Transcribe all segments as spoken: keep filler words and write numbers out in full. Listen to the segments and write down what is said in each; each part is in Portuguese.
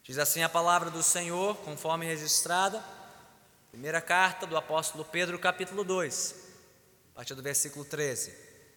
Diz assim a palavra do Senhor, conforme registrada, primeira carta do apóstolo Pedro, capítulo dois, a partir do versículo treze.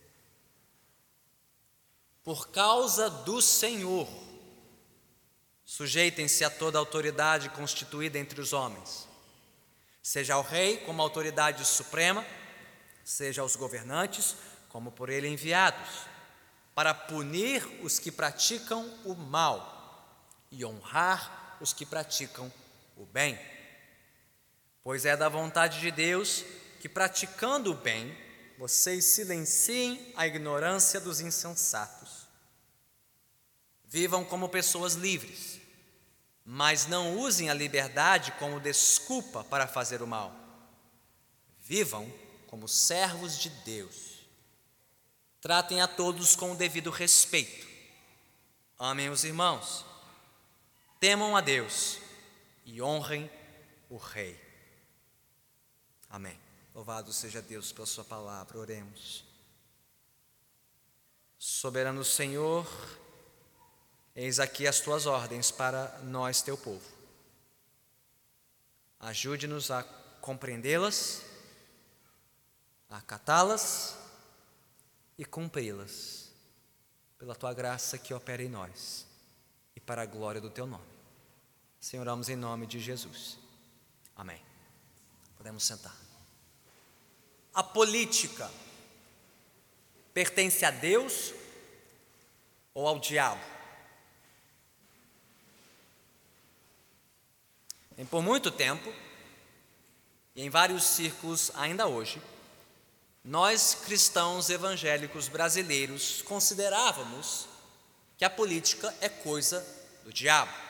Por causa do Senhor, sujeitem-se a toda autoridade constituída entre os homens, seja ao rei como autoridade suprema, seja aos governantes como por ele enviados, para punir os que praticam o mal e honrar os que praticam o bem. Pois é da vontade de Deus que, praticando o bem, vocês silenciem a ignorância dos insensatos. Vivam como pessoas livres, mas não usem a liberdade como desculpa para fazer o mal. Vivam como servos de Deus. Tratem a todos com o devido respeito. Amem os irmãos. Temam a Deus e honrem o Rei. Amém. Louvado seja Deus pela sua palavra. Oremos. Soberano Senhor, eis aqui as tuas ordens para nós, teu povo. Ajude-nos a compreendê-las, a acatá-las e cumpri-las, pela tua graça que opera em nós e para a glória do teu nome. Senhor, oramos em nome de Jesus. Amém. Podemos sentar. A política pertence a Deus ou ao diabo? E por muito tempo, e em vários círculos ainda hoje, nós cristãos evangélicos brasileiros considerávamos que a política é coisa do diabo.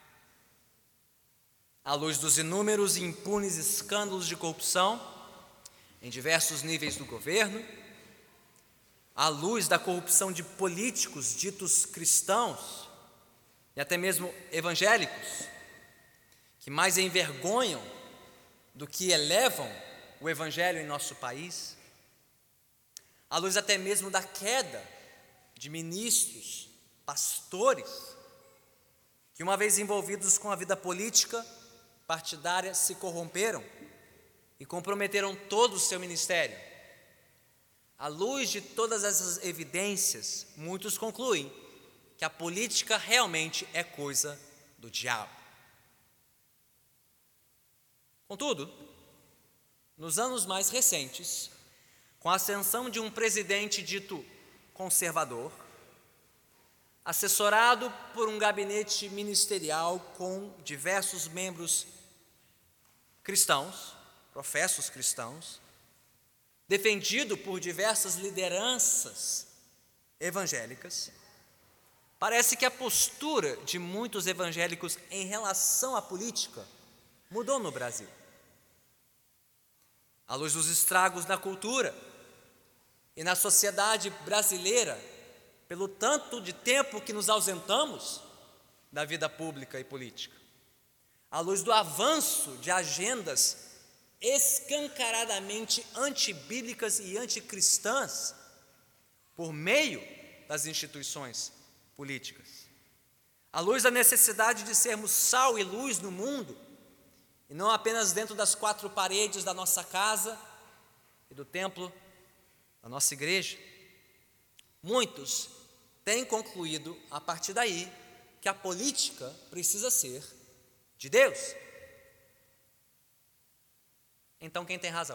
À luz dos inúmeros e impunes escândalos de corrupção em diversos níveis do governo, à luz da corrupção de políticos ditos cristãos e até mesmo evangélicos, que mais envergonham do que elevam o evangelho em nosso país, à luz até mesmo da queda de ministros, pastores, que uma vez envolvidos com a vida política partidária se corromperam e comprometeram todo o seu ministério. À luz de todas essas evidências, muitos concluem que a política realmente é coisa do diabo. Contudo, nos anos mais recentes, com a ascensão de um presidente dito conservador, assessorado por um gabinete ministerial com diversos membros cristãos, professos cristãos, defendido por diversas lideranças evangélicas, parece que a postura de muitos evangélicos em relação à política mudou no Brasil. À luz dos estragos na cultura e na sociedade brasileira, pelo tanto de tempo que nos ausentamos da vida pública e política, à luz do avanço de agendas escancaradamente antibíblicas e anticristãs por meio das instituições políticas, à luz da necessidade de sermos sal e luz no mundo, e não apenas dentro das quatro paredes da nossa casa e do templo da nossa igreja, muitos têm concluído a partir daí que a política precisa ser de Deus. Então quem tem razão?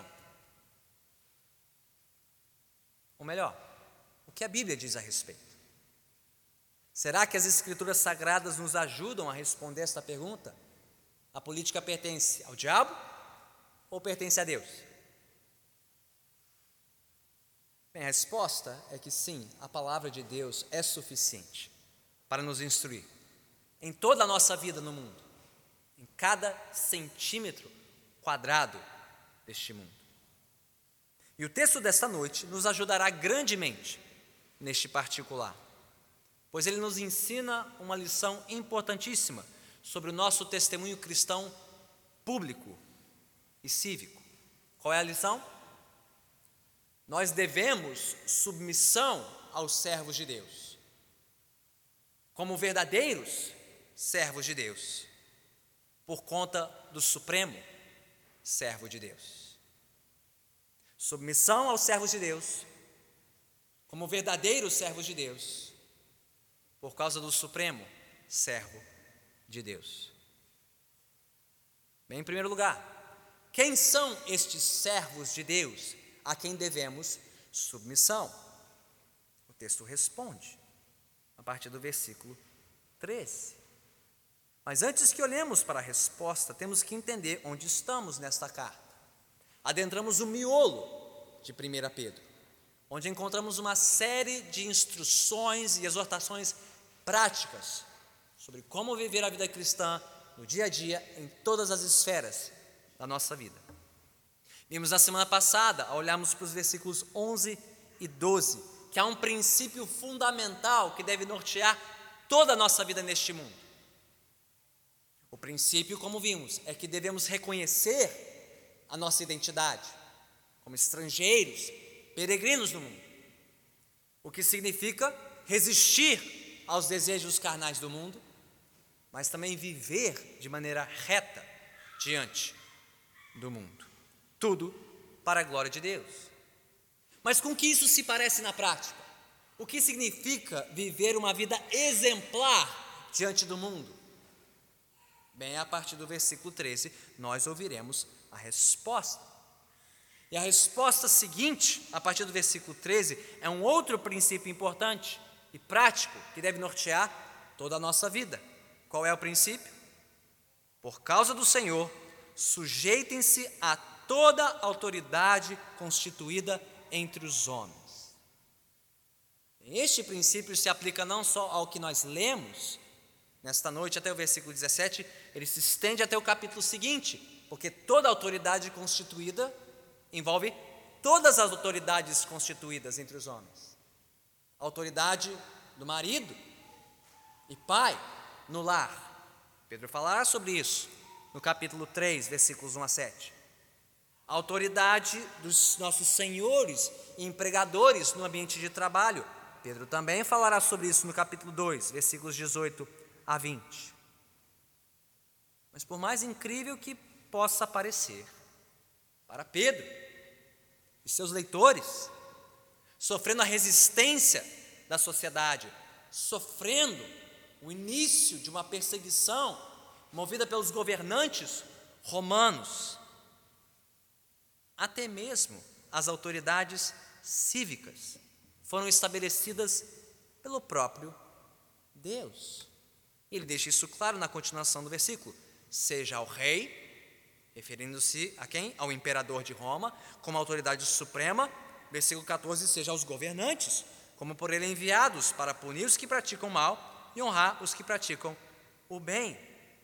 Ou melhor, o que a Bíblia diz a respeito? Será que as Escrituras Sagradas nos ajudam a responder esta pergunta? A política pertence ao diabo ou pertence a Deus? Bem, a resposta é que sim, a palavra de Deus é suficiente para nos instruir em toda a nossa vida no mundo, em cada centímetro quadrado deste mundo. E o texto desta noite nos ajudará grandemente neste particular, pois ele nos ensina uma lição importantíssima sobre o nosso testemunho cristão público e cívico. Qual é a lição? Nós devemos submissão aos servos de Deus, como verdadeiros servos de Deus, por conta do Supremo, servo de Deus. Submissão aos servos de Deus, como verdadeiros servos de Deus, por causa do Supremo, servo de Deus. Bem, em primeiro lugar, quem são estes servos de Deus a quem devemos submissão? O texto responde, a partir do versículo treze. Mas antes que olhemos para a resposta, temos que entender onde estamos nesta carta. Adentramos o miolo de primeira Pedro, onde encontramos uma série de instruções e exortações práticas sobre como viver a vida cristã no dia a dia, em todas as esferas da nossa vida. Vimos na semana passada, ao olharmos para os versículos onze e doze, que há um princípio fundamental que deve nortear toda a nossa vida neste mundo. O princípio, como vimos, é que devemos reconhecer a nossa identidade como estrangeiros, peregrinos no mundo, o que significa resistir aos desejos carnais do mundo, mas também viver de maneira reta diante do mundo. Tudo para a glória de Deus. Mas com que isso se parece na prática? O que significa viver uma vida exemplar diante do mundo? Bem, a partir do versículo treze, nós ouviremos a resposta. E a resposta seguinte, a partir do versículo treze, é um outro princípio importante e prático que deve nortear toda a nossa vida. Qual é o princípio? Por causa do Senhor, sujeitem-se a toda autoridade constituída entre os homens. Este princípio se aplica não só ao que nós lemos nesta noite até o versículo dezessete, ele se estende até o capítulo seguinte, porque toda autoridade constituída envolve todas as autoridades constituídas entre os homens. A autoridade do marido e pai no lar. Pedro falará sobre isso no capítulo três, versículos um a sete. A autoridade dos nossos senhores e empregadores no ambiente de trabalho. Pedro também falará sobre isso no capítulo dois, versículos dezoito a vinte. Mas por mais incrível que possa parecer, para Pedro e seus leitores, sofrendo a resistência da sociedade, sofrendo o início de uma perseguição movida pelos governantes romanos, até mesmo as autoridades cívicas foram estabelecidas pelo próprio Deus. Ele deixa isso claro na continuação do versículo: seja ao rei, referindo-se a quem? Ao imperador de Roma, como autoridade suprema. Versículo catorze, seja aos governantes, como por ele enviados para punir os que praticam mal e honrar os que praticam o bem.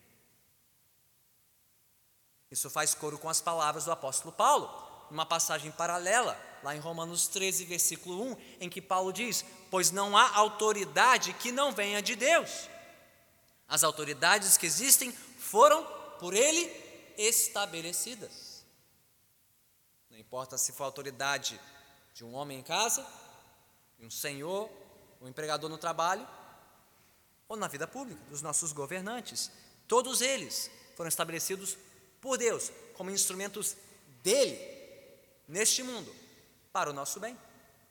Isso faz coro com as palavras do apóstolo Paulo, numa passagem paralela, lá em Romanos treze, versículo um, em que Paulo diz: pois não há autoridade que não venha de Deus. As autoridades que existem foram por ele estabelecidas. Não importa se for a autoridade de um homem em casa, de um senhor, um empregador no trabalho, ou na vida pública, dos nossos governantes. Todos eles foram estabelecidos por Deus, como instrumentos dele, neste mundo, para o nosso bem.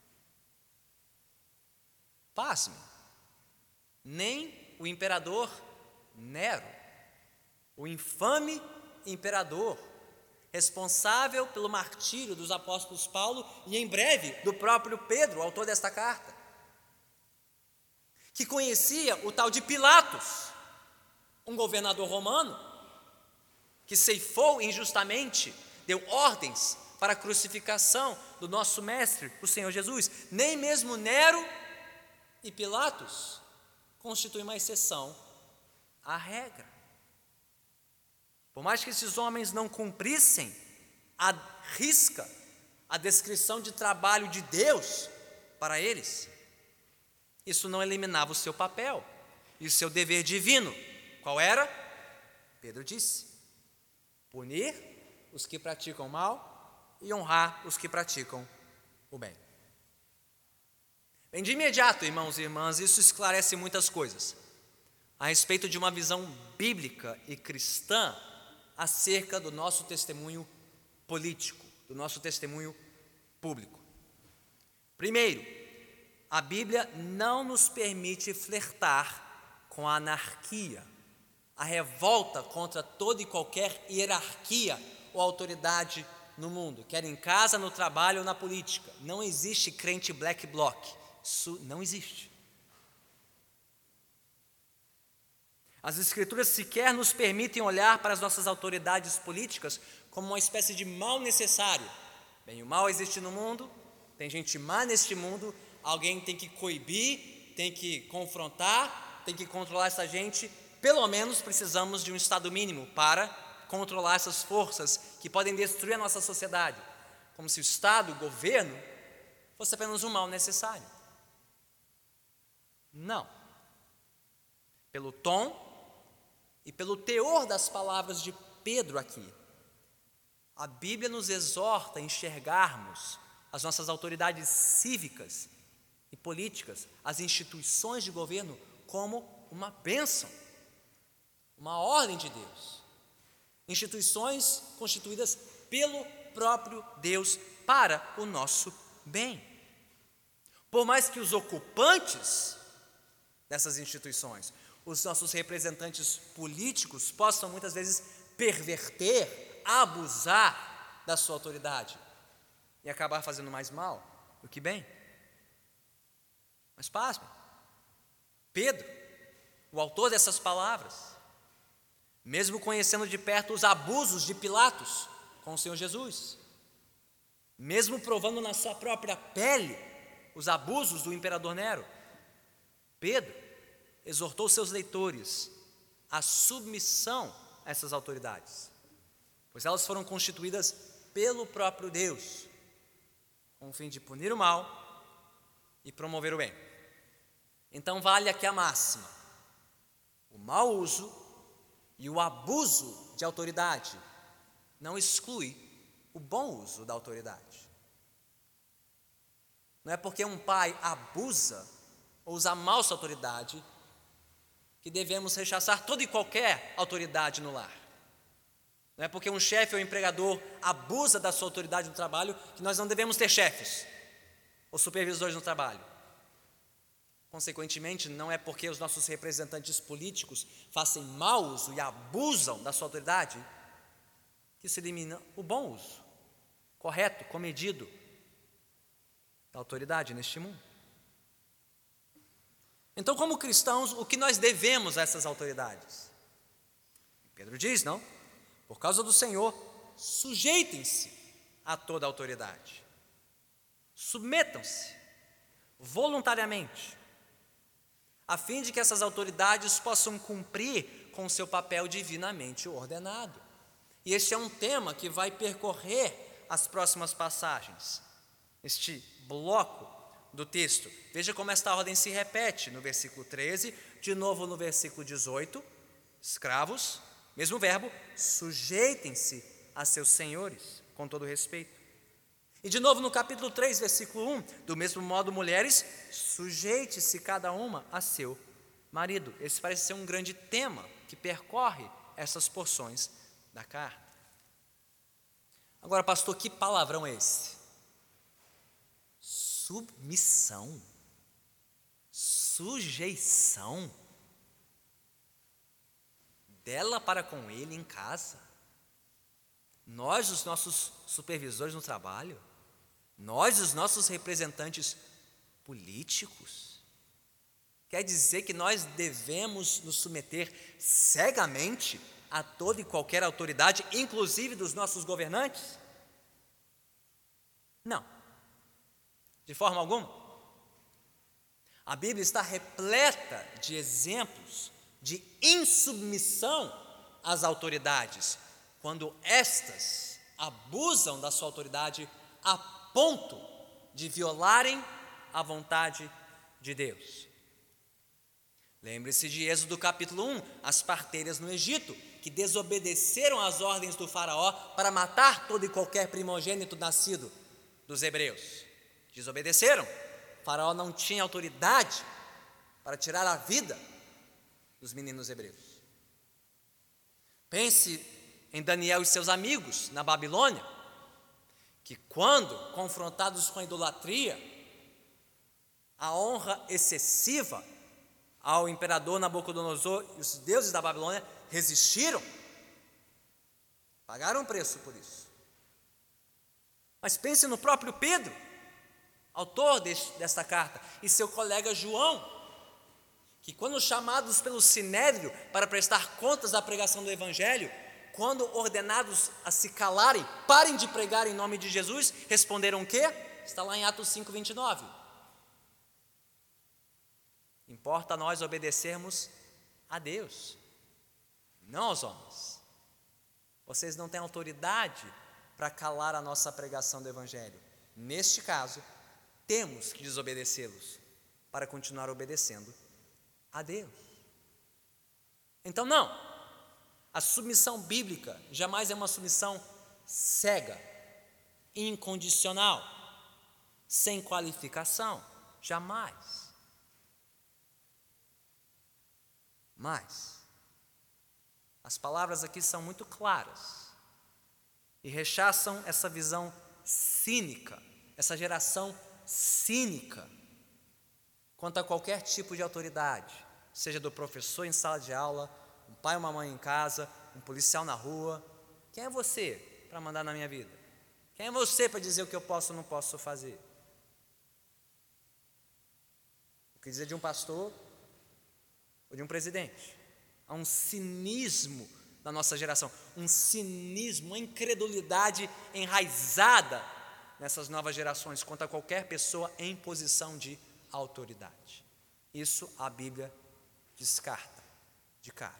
Pasme, nem o imperador Nero, o infame imperador, responsável pelo martírio dos apóstolos Paulo e em breve do próprio Pedro, autor desta carta, que conhecia o tal de Pilatos, um governador romano, que ceifou injustamente, deu ordens para a crucificação do nosso mestre, o Senhor Jesus. Nem mesmo Nero e Pilatos constituem uma exceção à regra. Por mais que esses homens não cumprissem à risca a descrição de trabalho de Deus para eles, isso não eliminava o seu papel e o seu dever divino. Qual era? Pedro disse: punir os que praticam mal e honrar os que praticam o bem. Bem, de imediato, irmãos e irmãs, isso esclarece muitas coisas. a respeito de uma visão bíblica e cristã acerca do nosso testemunho político, do nosso testemunho público. Primeiro, a Bíblia não nos permite flertar com a anarquia, a revolta contra toda e qualquer hierarquia ou autoridade no mundo, quer em casa, no trabalho ou na política. Não existe crente black bloc, isso não existe. As Escrituras sequer nos permitem olhar para as nossas autoridades políticas como uma espécie de mal necessário. Bem, o mal existe no mundo, tem gente má neste mundo, alguém tem que coibir, tem que confrontar, tem que controlar essa gente. Pelo menos precisamos de um estado mínimo para controlar essas forças que podem destruir a nossa sociedade, como se o Estado, o governo, fosse apenas um mal necessário. Não. Pelo tom e pelo teor das palavras de Pedro aqui, a Bíblia nos exorta a enxergarmos as nossas autoridades cívicas e políticas, as instituições de governo, como uma bênção, uma ordem de Deus. Instituições constituídas pelo próprio Deus para o nosso bem. Por mais que os ocupantes dessas instituições, os nossos representantes políticos, possam muitas vezes perverter, abusar da sua autoridade e acabar fazendo mais mal do que bem. Mas pasmem, Pedro, o autor dessas palavras, mesmo conhecendo de perto os abusos de Pilatos com o Senhor Jesus, mesmo provando na sua própria pele os abusos do imperador Nero, Pedro exortou seus leitores à submissão a essas autoridades, pois elas foram constituídas pelo próprio Deus, com o fim de punir o mal e promover o bem. Então vale aqui a máxima: o mau uso e o abuso de autoridade não exclui o bom uso da autoridade. Não é porque um pai abusa ou usa mal sua autoridade que devemos rechaçar toda e qualquer autoridade no lar. Não é porque um chefe ou empregador abusa da sua autoridade no trabalho que nós não devemos ter chefes ou supervisores no trabalho. Consequentemente, não é porque os nossos representantes políticos façam mau uso e abusam da sua autoridade que se elimina o bom uso, correto, comedido, da autoridade neste mundo. Então, como cristãos, o que nós devemos a essas autoridades? Pedro diz, não? Por causa do Senhor, sujeitem-se a toda a autoridade. Submetam-se voluntariamente, a fim de que essas autoridades possam cumprir com o seu papel divinamente ordenado. E este é um tema que vai percorrer as próximas passagens, este bloco do texto. Veja como esta ordem se repete no versículo treze, de novo no versículo dezoito, escravos, mesmo verbo, sujeitem-se a seus senhores, com todo respeito. E de novo no capítulo três, versículo um, do mesmo modo, mulheres, sujeite-se cada uma a seu marido. Esse parece ser um grande tema que percorre essas porções da carta. Agora, pastor, que palavrão é esse? Submissão, sujeição, dela para com ele em casa. Nós, os nossos supervisores no trabalho, nós, os nossos representantes políticos. Quer dizer que nós devemos nos submeter cegamente a toda e qualquer autoridade, inclusive dos nossos governantes? Não, de forma alguma. A Bíblia está repleta de exemplos de insubmissão às autoridades, quando estas abusam da sua autoridade a ponto de violarem a vontade de Deus. Lembre-se de Êxodo capítulo um, as parteiras no Egito, que desobedeceram às ordens do faraó para matar todo e qualquer primogênito nascido dos hebreus. Desobedeceram. O faraó não tinha autoridade para tirar a vida dos meninos hebreus. Pense em Daniel e seus amigos na Babilônia, que quando confrontados com a idolatria, a honra excessiva ao imperador Nabucodonosor e os deuses da Babilônia resistiram, pagaram um preço por isso. Mas pense no próprio Pedro, autor deste, desta carta, e seu colega João, que quando chamados pelo Sinédrio para prestar contas da pregação do Evangelho, quando ordenados a se calarem, parem de pregar em nome de Jesus, responderam o quê? Está lá em Atos cinco, vinte e nove. Importa nós obedecermos a Deus, não aos homens. Vocês não têm autoridade para calar a nossa pregação do Evangelho. Neste caso, temos que desobedecê-los para continuar obedecendo a Deus. Então não, a submissão bíblica jamais é uma submissão cega, incondicional, sem qualificação, jamais. Mas as palavras aqui são muito claras e rechaçam essa visão cínica, essa geração cínica quanto a qualquer tipo de autoridade, seja do professor em sala de aula, um pai ou uma mãe em casa, um policial na rua. Quem é você para mandar na minha vida? Quem é você para dizer o que eu posso ou não posso fazer? O que dizer de um pastor ou de um presidente? Há um cinismo na nossa geração, um cinismo, uma incredulidade enraizada nessas novas gerações quanto a qualquer pessoa em posição de autoridade. Isso a Bíblia descarta de cara.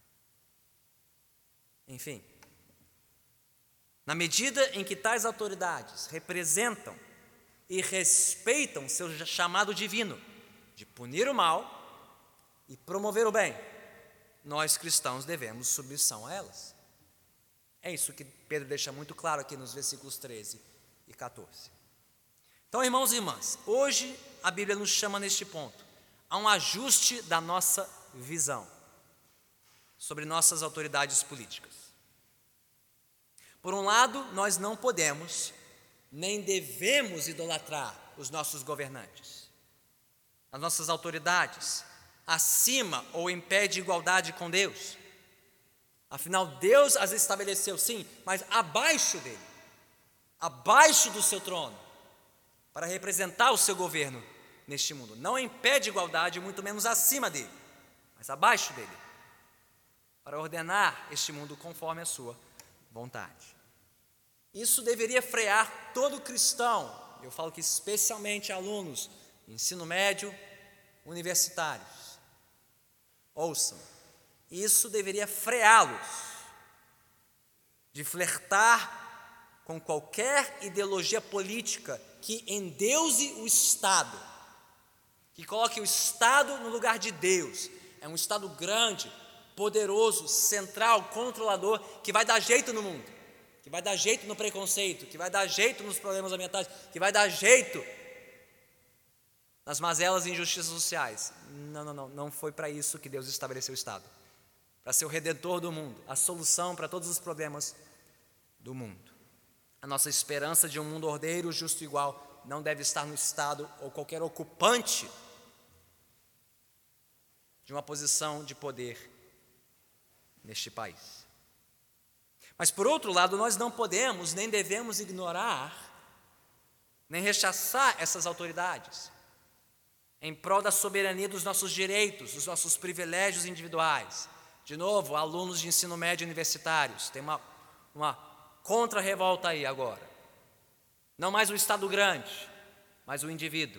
Enfim, na medida em que tais autoridades representam e respeitam seu chamado divino de punir o mal e promover o bem, nós cristãos devemos submissão a elas. É isso que Pedro deixa muito claro aqui nos versículos treze e quatorze. Então, irmãos e irmãs, hoje a Bíblia nos chama neste ponto a um ajuste da nossa visão sobre nossas autoridades políticas. Por um lado, nós não podemos nem devemos idolatrar os nossos governantes, as nossas autoridades, acima ou em pé de igualdade com Deus. Afinal, Deus as estabeleceu, sim, mas abaixo dele, abaixo do seu trono, para representar o seu governo neste mundo. Não em pé de igualdade, muito menos acima dele, mas abaixo dele, para ordenar este mundo conforme a sua vontade. Isso deveria frear todo cristão, eu falo que especialmente alunos, ensino médio, universitários. Ouçam, isso deveria freá-los de flertar com qualquer ideologia política que endeuse o Estado, que coloque o Estado no lugar de Deus. É um Estado grande, poderoso, central, controlador, que vai dar jeito no mundo, que vai dar jeito no preconceito, que vai dar jeito nos problemas ambientais, que vai dar jeito nas mazelas e injustiças sociais. Não, não, não, não foi para isso que Deus estabeleceu o Estado, para ser o redentor do mundo, a solução para todos os problemas do mundo. A nossa esperança de um mundo ordeiro, justo e igual não deve estar no Estado ou qualquer ocupante de uma posição de poder neste país. Mas, por outro lado, nós não podemos nem devemos ignorar, nem rechaçar essas autoridades em prol da soberania dos nossos direitos, dos nossos privilégios individuais. De novo, alunos de ensino médio universitários, tem uma, uma contra-revolta aí agora. Não mais o Estado grande, mas o indivíduo.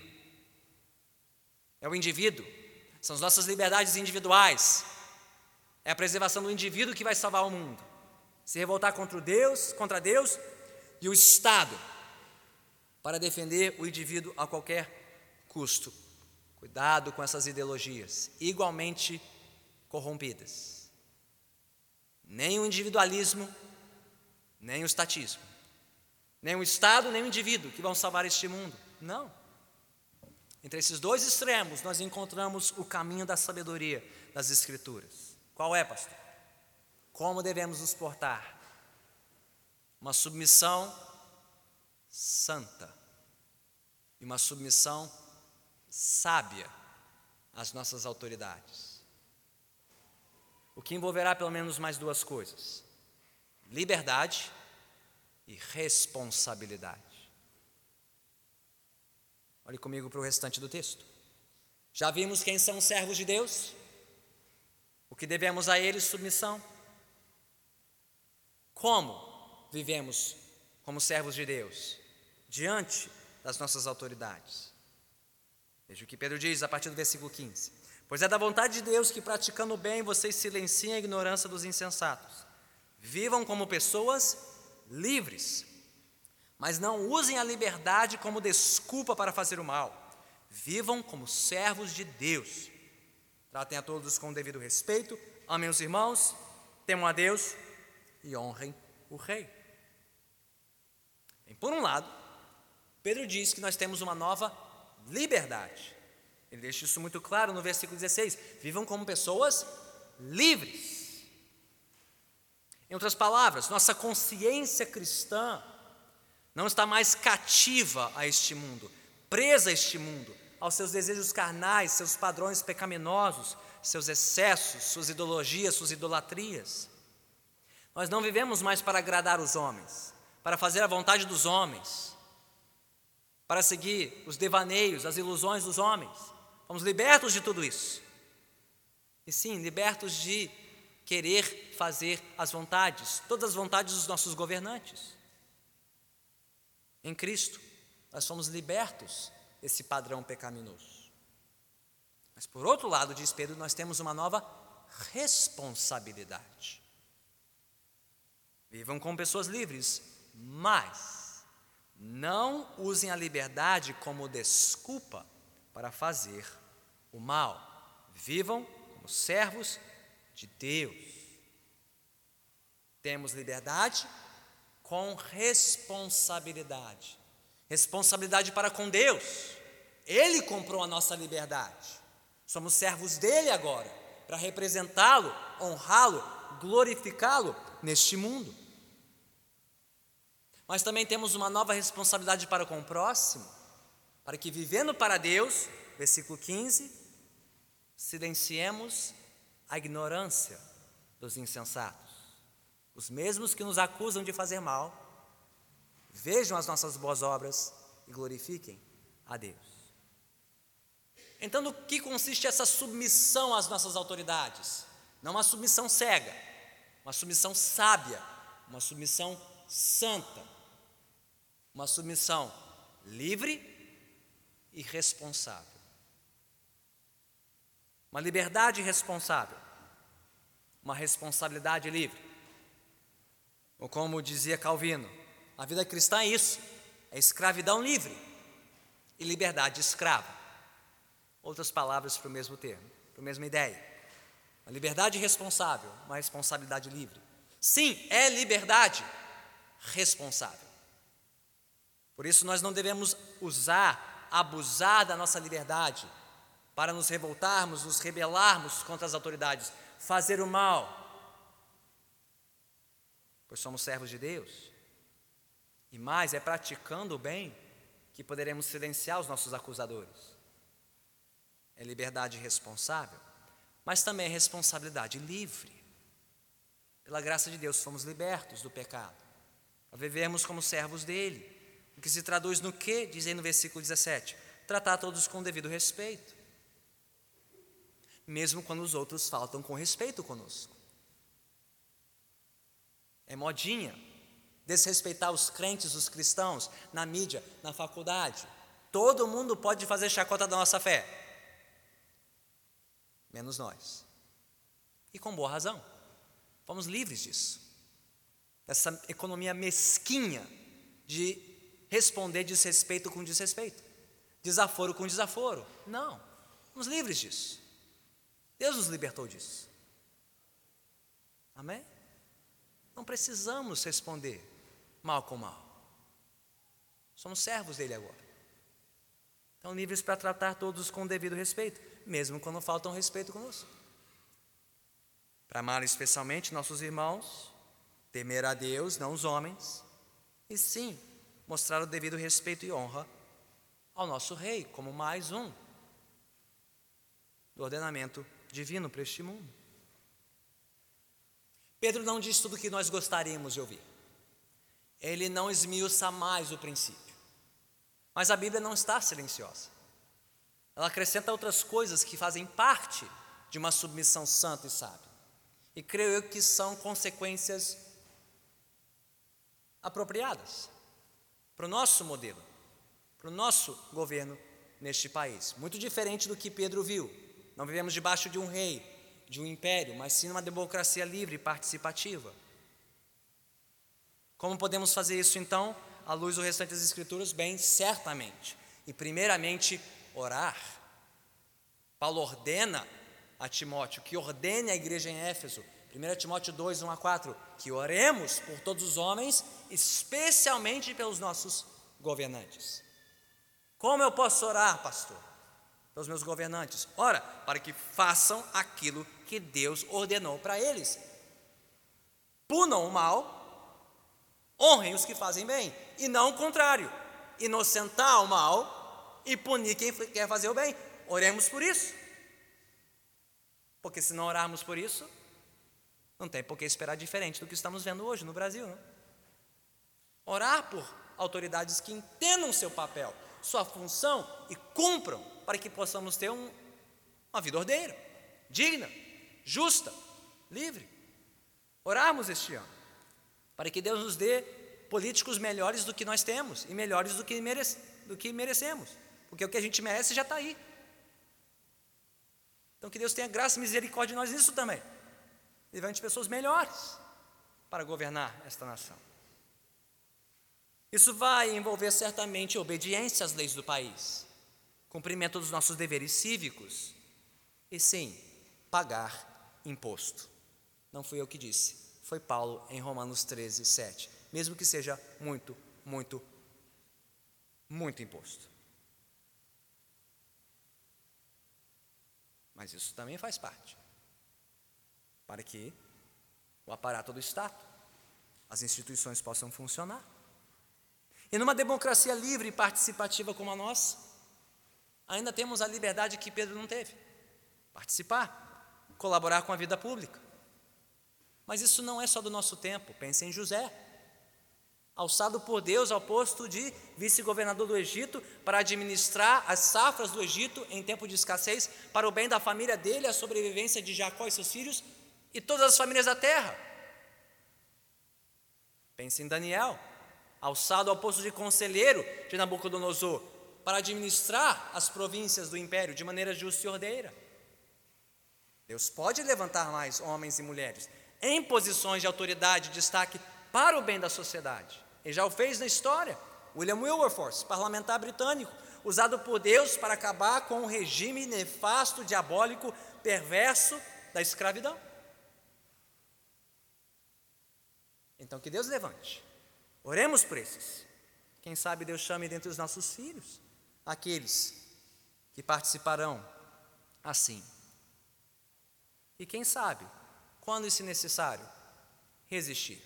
É o indivíduo, são as nossas liberdades individuais, é a preservação do indivíduo que vai salvar o mundo. Se revoltar contra Deus, contra Deus e o Estado, para defender o indivíduo a qualquer custo. Cuidado com essas ideologias igualmente corrompidas. Nem o individualismo, nem o estatismo, nem o Estado, nem o indivíduo que vão salvar este mundo. Não. Entre esses dois extremos, nós encontramos o caminho da sabedoria das Escrituras. Qual é, pastor? Como devemos nos portar? Uma submissão santa e uma submissão sábia às nossas autoridades. O que envolverá pelo menos mais duas coisas: liberdade e responsabilidade. Olhe comigo para o restante do texto. Já vimos quem são os servos de Deus, o que devemos a eles submissão. Como vivemos como servos de Deus diante das nossas autoridades? Veja o que Pedro diz a partir do versículo quinze. Pois é da vontade de Deus que, praticando o bem, vocês silenciem a ignorância dos insensatos. Vivam como pessoas livres, mas não usem a liberdade como desculpa para fazer o mal. Vivam como servos de Deus. Tratem a todos com o devido respeito, amem os irmãos, temam a Deus e honrem o rei. Bem, por um lado, Pedro diz que nós temos uma nova liberdade. Ele deixa isso muito claro no versículo dezesseis. Vivam como pessoas livres. Em outras palavras, nossa consciência cristã não está mais cativa a este mundo, presa a este mundo, aos seus desejos carnais, seus padrões pecaminosos, seus excessos, suas ideologias, suas idolatrias. Nós não vivemos mais para agradar os homens, para fazer a vontade dos homens, para seguir os devaneios, as ilusões dos homens. Fomos libertos de tudo isso. E sim, libertos de querer fazer as vontades, todas as vontades dos nossos governantes. Em Cristo, nós somos libertos desse padrão pecaminoso. Mas por outro lado, diz Pedro, nós temos uma nova responsabilidade. Vivam como pessoas livres, mas não usem a liberdade como desculpa para fazer o mal. Vivam como servos de Deus. Temos liberdade com responsabilidade. Responsabilidade para com Deus. Ele comprou a nossa liberdade. Somos servos dele agora, para representá-lo, honrá-lo, glorificá-lo neste mundo. Mas também temos uma nova responsabilidade para com o próximo, para que, vivendo para Deus, versículo quinze, silenciemos a ignorância dos insensatos. Os mesmos que nos acusam de fazer mal, vejam as nossas boas obras e glorifiquem a Deus. Então, no que consiste essa submissão às nossas autoridades? Não uma submissão cega, uma submissão sábia, uma submissão santa, uma submissão livre e responsável. Uma liberdade responsável, uma responsabilidade livre. Ou como dizia Calvino, a vida cristã é isso, é escravidão livre e liberdade escrava. Outras palavras para o mesmo termo, para a mesma ideia. Uma liberdade responsável, uma responsabilidade livre. Sim, é liberdade responsável. Por isso nós não devemos usar, abusar da nossa liberdade para nos revoltarmos, nos rebelarmos contra as autoridades, fazer o mal, pois somos servos de Deus. E mais, é praticando o bem que poderemos silenciar os nossos acusadores. É liberdade responsável, mas também é responsabilidade livre. Pela graça de Deus fomos libertos do pecado, para vivermos como servos dele, o que se traduz no que? Diz aí no versículo dezessete, tratar todos com devido respeito, mesmo quando os outros faltam com respeito conosco. É modinha desrespeitar os crentes, os cristãos, na mídia, na faculdade. Todo mundo pode fazer chacota da nossa fé, menos nós. E com boa razão. Fomos livres disso. Essa economia mesquinha de responder desrespeito com desrespeito, desaforo com desaforo. Não, fomos livres disso. Deus nos libertou disso. Amém? Não precisamos responder mal com mal. Somos servos dele agora. Estão livres para tratar todos com devido respeito, mesmo quando faltam respeito conosco. Para amar especialmente nossos irmãos, temer a Deus, não os homens, e sim, mostrar o devido respeito e honra ao nosso rei, como mais um do ordenamento divino para este mundo. Pedro não diz tudo o que nós gostaríamos de ouvir. Ele não esmiuça mais o princípio. Mas a Bíblia não está silenciosa. Ela acrescenta outras coisas que fazem parte de uma submissão santa e sábia. E creio eu que são consequências apropriadas para o nosso modelo, para o nosso governo neste país. Muito diferente do que Pedro viu. Não vivemos debaixo de um rei, de um império, mas sim numa democracia livre e participativa. Como podemos fazer isso então? À luz do restante das Escrituras, bem, certamente. E primeiramente, orar. Paulo ordena a Timóteo que ordene a igreja em Éfeso, primeiro Timóteo dois, um a quatro, que oremos por todos os homens, especialmente pelos nossos governantes. Como eu posso orar, pastor? Pelos meus governantes? Ora, para que façam aquilo que Deus ordenou para eles. Punam o mal, honrem os que fazem bem, e não o contrário, inocentar o mal e punir quem quer fazer o bem. Oremos por isso, porque se não orarmos por isso, não tem por que esperar diferente do que estamos vendo hoje no Brasil, não? Orar por autoridades que entendam seu papel, sua função e cumpram, para que possamos ter um, uma vida ordeira, digna, justa, livre. Orarmos este ano, para que Deus nos dê políticos melhores do que nós temos e melhores do que, merece, do que merecemos, porque o que a gente merece já está aí. Então que Deus tenha graça e misericórdia de nós nisso também, e levante pessoas melhores para governar esta nação. Isso vai envolver certamente obediência às leis do país, cumprimento dos nossos deveres cívicos e sim, pagar imposto. Não fui eu que disse, foi Paulo em Romanos treze, sete, mesmo que seja muito, muito, muito imposto. Mas isso também faz parte, para que o aparato do Estado, as instituições possam funcionar. E numa democracia livre e participativa como a nossa, ainda temos a liberdade que Pedro não teve, participar, colaborar com a vida pública. Mas isso não é só do nosso tempo. Pense em José, alçado por Deus ao posto de vice-governador do Egito, para administrar as safras do Egito em tempo de escassez, para o bem da família dele, a sobrevivência de Jacó e seus filhos, e todas as famílias da terra. Pense em Daniel, alçado ao posto de conselheiro de Nabucodonosor, para administrar as províncias do império de maneira justa e ordeira. Deus pode levantar mais homens e mulheres em posições de autoridade e destaque para o bem da sociedade. Ele já o fez na história. William Wilberforce, parlamentar britânico, usado por Deus para acabar com o regime nefasto, diabólico, perverso da escravidão. Então que Deus levante. Oremos por esses. Quem sabe Deus chame dentre os nossos filhos aqueles que participarão assim. E quem sabe, quando isso é necessário, resistir.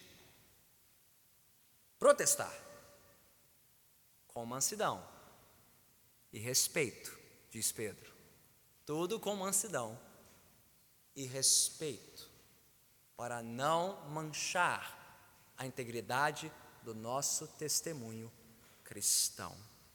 Protestar. Com mansidão e respeito, diz Pedro. Tudo com mansidão e respeito, para não manchar a integridade do nosso testemunho cristão.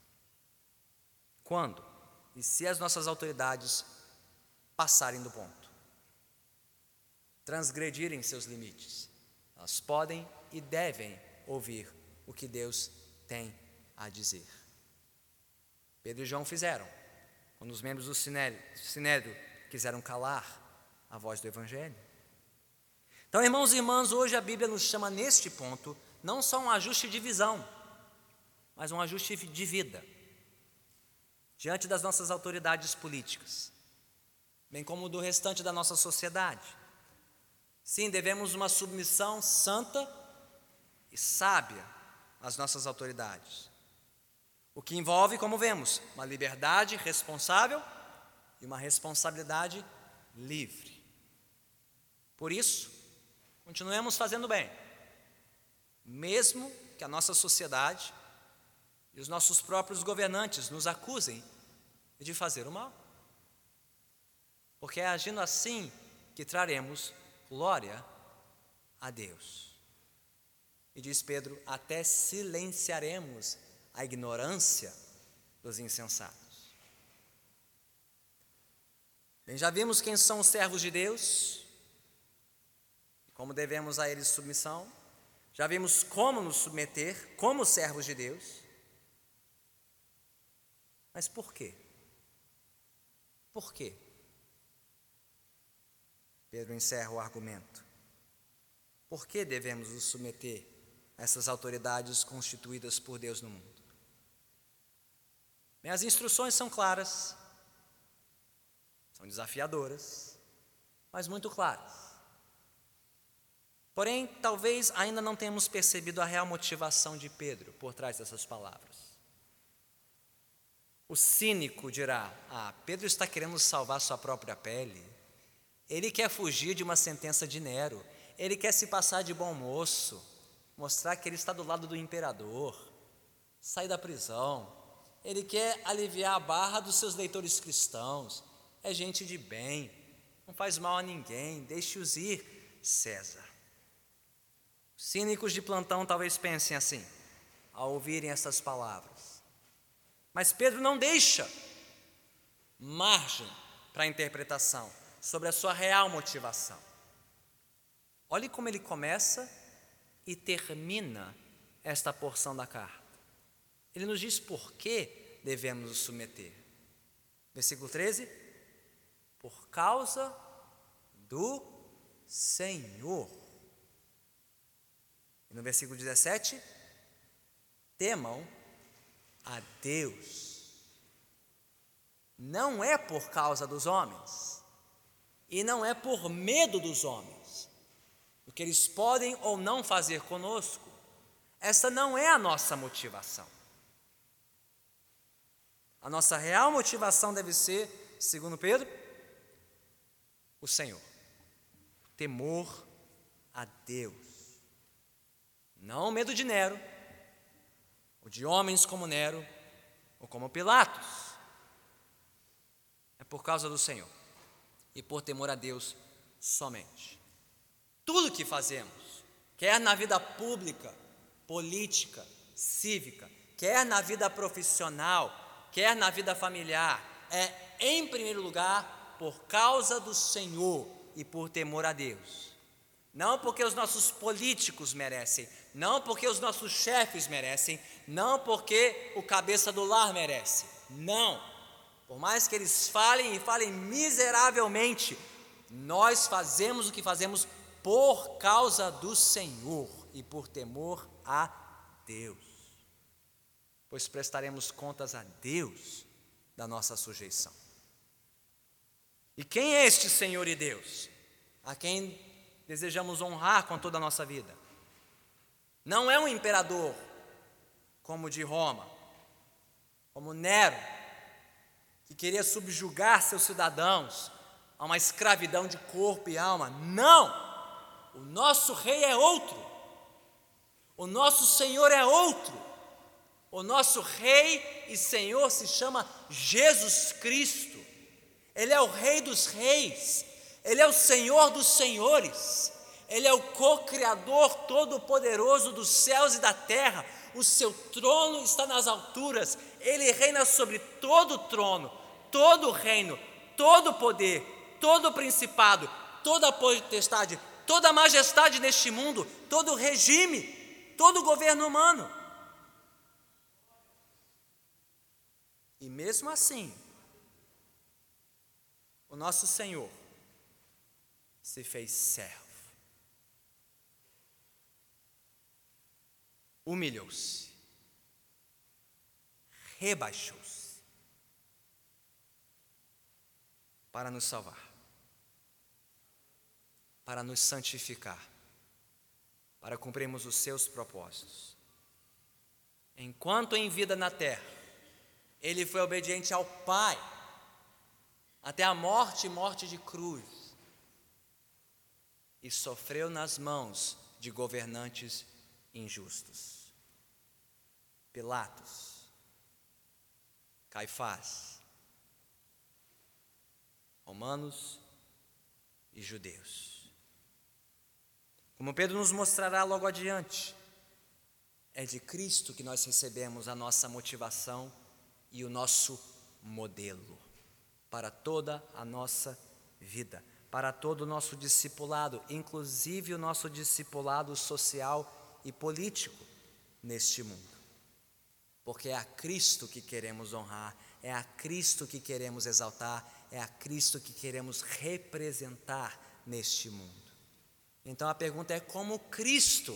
Quando e se as nossas autoridades passarem do ponto, transgredirem seus limites, elas podem e devem ouvir o que Deus tem a dizer. Pedro e João fizeram, quando os membros do Sinédrio quiseram calar a voz do Evangelho. Então, irmãos e irmãs, hoje a Bíblia nos chama neste ponto, não só um ajuste de visão, mas um ajuste de vida, diante das nossas autoridades políticas, bem como do restante da nossa sociedade. Sim, devemos uma submissão santa e sábia às nossas autoridades. O que envolve, como vemos, uma liberdade responsável e uma responsabilidade livre. Por isso, continuemos fazendo bem, mesmo que a nossa sociedade e os nossos próprios governantes nos acusem de fazer o mal. Porque é agindo assim que traremos glória a Deus. E diz Pedro, até silenciaremos a ignorância dos insensatos. Bem, já vimos quem são os servos de Deus, como devemos a eles submissão. Já vimos como nos submeter como servos de Deus. Mas por quê? Por quê? Pedro encerra o argumento. Por que devemos nos submeter a essas autoridades constituídas por Deus no mundo? Bem, as instruções são claras, são desafiadoras, mas muito claras. Porém, talvez ainda não tenhamos percebido a real motivação de Pedro por trás dessas palavras. O cínico dirá, ah, Pedro está querendo salvar sua própria pele. Ele quer fugir de uma sentença de Nero. Ele quer se passar de bom moço, mostrar que ele está do lado do imperador, sair da prisão. Ele quer aliviar a barra dos seus leitores cristãos. É gente de bem, não faz mal a ninguém, deixe-os ir, César. Cínicos de plantão talvez pensem assim, ao ouvirem essas palavras. Mas Pedro não deixa margem para a interpretação sobre a sua real motivação. Olhe como ele começa e termina esta porção da carta. Ele nos diz por que devemos nos submeter. Versículo treze, por causa do Senhor. E no versículo dezessete, temam a Deus. Não é por causa dos homens, e não é por medo dos homens, o que eles podem ou não fazer conosco. Essa não é a nossa motivação. A nossa real motivação deve ser, segundo Pedro, o Senhor. Temor a Deus. Não o medo de Nero, ou de homens como Nero, ou como Pilatos. É por causa do Senhor e por temor a Deus somente. Tudo que fazemos, quer na vida pública, política, cívica, quer na vida profissional, quer na vida familiar, é em primeiro lugar por causa do Senhor e por temor a Deus. Não porque os nossos políticos merecem, não porque os nossos chefes merecem, não porque o cabeça do lar merece, não. Por mais que eles falem e falem miseravelmente, nós fazemos o que fazemos por causa do Senhor e por temor a Deus. Pois prestaremos contas a Deus da nossa sujeição. E quem é este Senhor e Deus, a quem desejamos honrar com toda a nossa vida? Não é um imperador como o de Roma, como Nero, que queria subjugar seus cidadãos a uma escravidão de corpo e alma. Não! O nosso rei é outro, o nosso Senhor é outro. O nosso Rei e Senhor se chama Jesus Cristo. Ele é o Rei dos reis, Ele é o Senhor dos senhores, Ele é o co-criador todo-poderoso dos céus e da terra. O seu trono está nas alturas, Ele reina sobre todo o trono, todo o reino, todo o poder, todo o principado, toda a potestade, toda a majestade neste mundo, todo o regime, todo o governo humano. E mesmo assim, o nosso Senhor se fez servo, humilhou-se, rebaixou-se para nos salvar, para nos santificar, para cumprirmos os seus propósitos. Enquanto em vida na terra, Ele foi obediente ao Pai, até a morte e morte de cruz, e sofreu nas mãos de governantes injustos. Pilatos, Caifás, romanos e judeus. Como Pedro nos mostrará logo adiante, é de Cristo que nós recebemos a nossa motivação e o nosso modelo para toda a nossa vida, para todo o nosso discipulado, inclusive o nosso discipulado social e político neste mundo. Porque é a Cristo que queremos honrar, é a Cristo que queremos exaltar, é a Cristo que queremos representar neste mundo. Então a pergunta é: como Cristo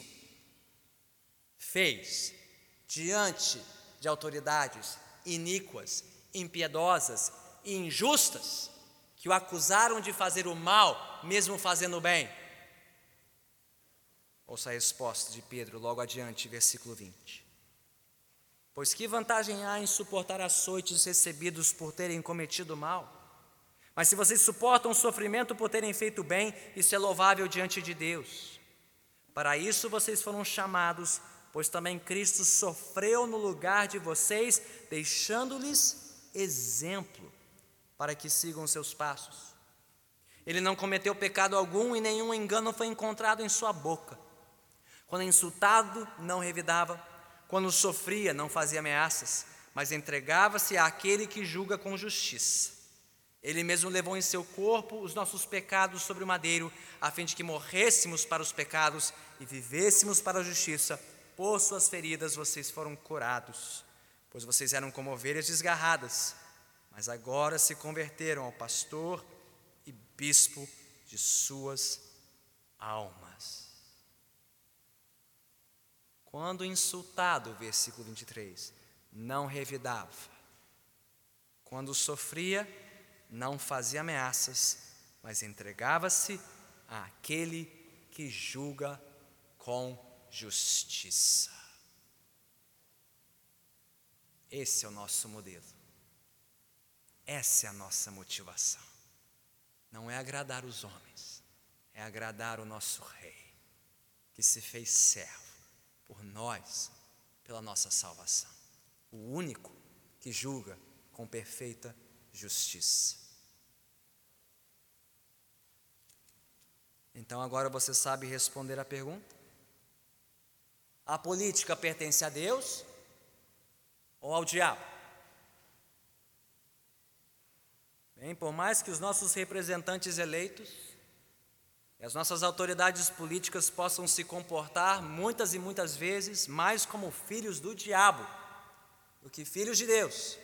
fez diante de autoridades iníquas, impiedosas e injustas, que o acusaram de fazer o mal, mesmo fazendo o bem? Ouça a resposta de Pedro logo adiante, versículo vinte. Pois que vantagem há em suportar açoites recebidos por terem cometido mal? Mas se vocês suportam o sofrimento por terem feito bem, isso é louvável diante de Deus. Para isso vocês foram chamados, pois também Cristo sofreu no lugar de vocês, deixando-lhes exemplo para que sigam seus passos. Ele não cometeu pecado algum e nenhum engano foi encontrado em sua boca. Quando insultado, não revidava. Quando sofria, não fazia ameaças, mas entregava-se àquele que julga com justiça. Ele mesmo levou em seu corpo os nossos pecados sobre o madeiro, a fim de que morrêssemos para os pecados e vivêssemos para a justiça. Por suas feridas vocês foram curados, pois vocês eram como ovelhas desgarradas, mas agora se converteram ao pastor e bispo de suas almas. Quando insultado, versículo vinte e três, não revidava. Quando sofria, não fazia ameaças, mas entregava-se àquele que julga com justiça. Esse é o nosso modelo. Essa é a nossa motivação. Não é agradar os homens, é agradar o nosso Rei, que se fez servo por nós, pela nossa salvação. O único que julga com perfeita justiça. Então agora você sabe responder a pergunta? A política pertence a Deus ou ao diabo? Bem, por mais que os nossos representantes eleitos e as nossas autoridades políticas possam se comportar muitas e muitas vezes mais como filhos do diabo do que filhos de Deus,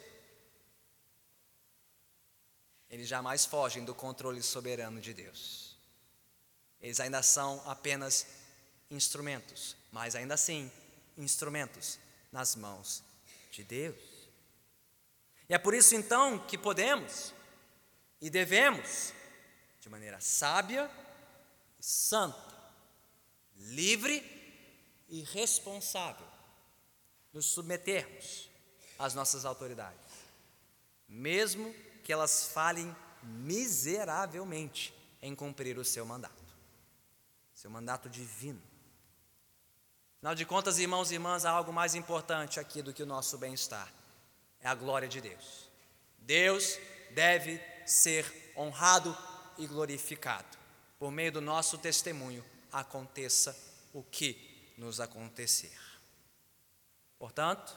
eles jamais fogem do controle soberano de Deus. Eles ainda são apenas instrumentos, mas ainda assim, instrumentos nas mãos de Deus. E é por isso então que podemos e devemos, de maneira sábia e santa, livre e responsável, nos submetermos às nossas autoridades, mesmo que elas falhem miseravelmente em cumprir o seu mandato, seu mandato divino. Afinal de contas, irmãos e irmãs, há algo mais importante aqui do que o nosso bem-estar: é a glória de Deus. Deus deve ser honrado e glorificado. Por meio do nosso testemunho, aconteça o que nos acontecer. Portanto,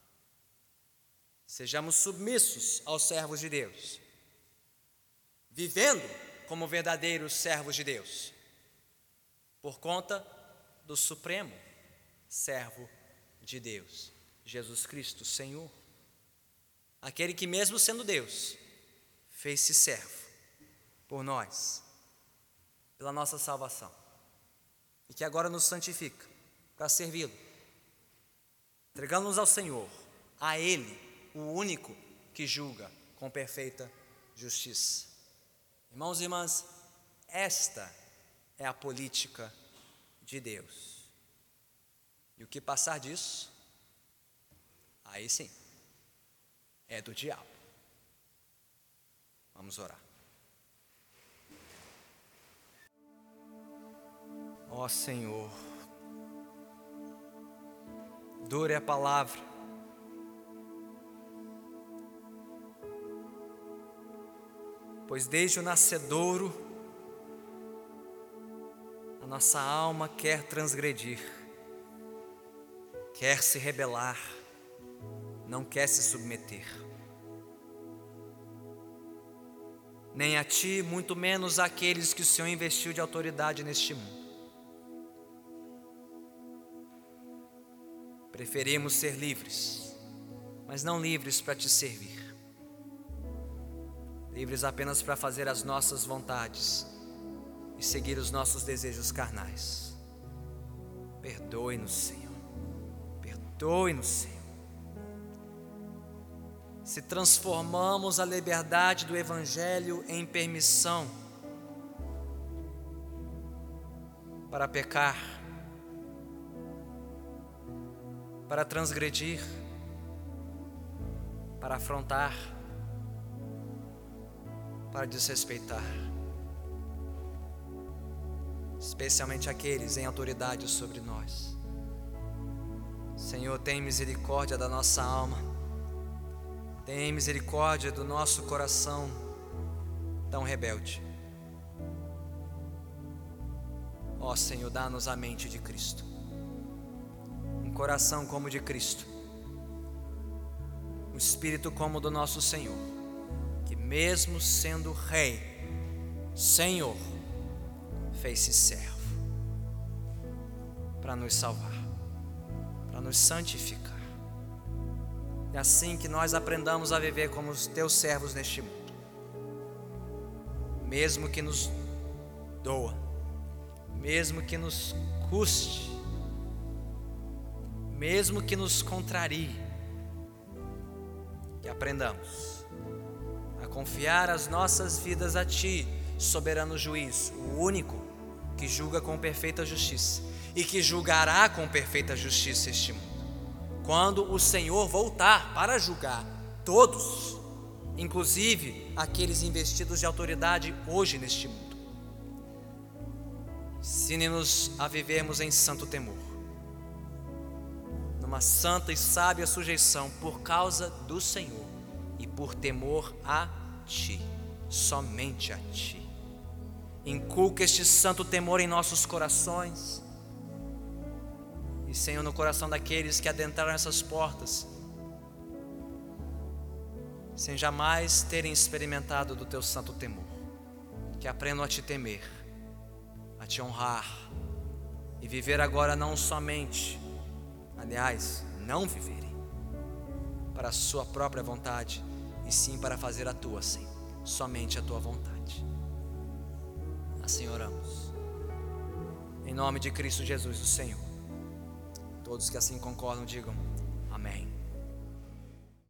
sejamos submissos aos servos de Deus, vivendo como verdadeiros servos de Deus, por conta do supremo servo de Deus, Jesus Cristo, Senhor, aquele que mesmo sendo Deus, fez-se servo por nós, pela nossa salvação, e que agora nos santifica para servi-lo, entregando-nos ao Senhor, a Ele, o único que julga com perfeita justiça. Irmãos e irmãs, esta é a política de Deus. E o que passar disso, aí sim, é do diabo. Vamos orar. Ó Senhor, dura é a palavra, pois desde o nascedouro a nossa alma quer transgredir, quer se rebelar, não quer se submeter. Nem a Ti, muito menos àqueles que o Senhor investiu de autoridade neste mundo. Preferimos ser livres, mas não livres para Te servir. Livres apenas para fazer as nossas vontades e seguir os nossos desejos carnais. Perdoe-nos, Senhor. Perdoe-nos, Senhor. Se transformamos a liberdade do Evangelho em permissão para pecar, para transgredir, para afrontar, para desrespeitar, especialmente aqueles em autoridade sobre nós. Senhor, tem misericórdia da nossa alma, tem misericórdia do nosso coração tão rebelde. Ó Senhor, dá-nos a mente de Cristo, um coração como o de Cristo, um espírito como o do nosso Senhor, que mesmo sendo Rei, Senhor, fez-se servo para nos salvar, para nos santificar. É assim que nós aprendamos a viver como os Teus servos neste mundo, mesmo que nos doa, mesmo que nos custe, mesmo que nos contrarie, que aprendamos a confiar as nossas vidas a Ti, soberano juiz, o único que julga com perfeita justiça e que julgará com perfeita justiça este mundo, quando o Senhor voltar para julgar todos, inclusive aqueles investidos de autoridade hoje neste mundo. Ensine-nos a vivermos em santo temor, numa santa e sábia sujeição por causa do Senhor e por temor a Ti, somente a Ti. Inculca este santo temor em nossos corações e, Senhor, no coração daqueles que adentraram essas portas sem jamais terem experimentado do Teu santo temor, que aprendam a Te temer, a Te honrar e viver agora não somente, aliás, não viverem para a sua própria vontade, e sim para fazer a Tua, Senhor, somente a Tua vontade. Assim oramos, em nome de Cristo Jesus, o Senhor. Todos que assim concordam, digam amém.